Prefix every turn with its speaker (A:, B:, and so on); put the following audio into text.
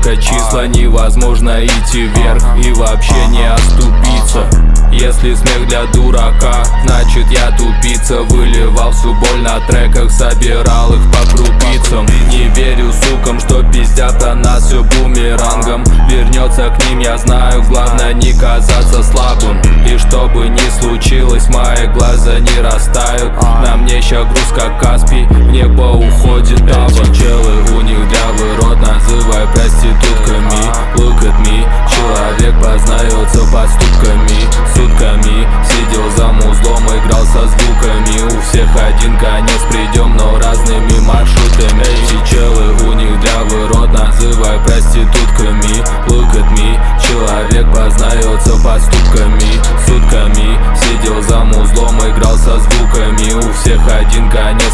A: только числа. Невозможно идти вверх и вообще не оступиться. Если смех для дурака, значит я тупица. Выливал всю боль на треках, собирал их по крупицам. Не верю сукам, что пиздят о нас все бумерангом. Вернется к ним, я знаю, главное не казаться слабым. И что бы ни случилось, мои глаза не растают. На мне ща груз как Каспий, в небо уходит тавр. Эти челы, у них дрявый рот, называй проститутками. Look at me, человек познается поступками. Сутками сидел за музлом, играл со звуками. У всех один конец, придем, но разными маршрутами. Эти челы, у них дрявый рот, называй проститутками. Look at me, человек познается поступками. Сутками сидел за музлом, играл со звуками. У всех один конец,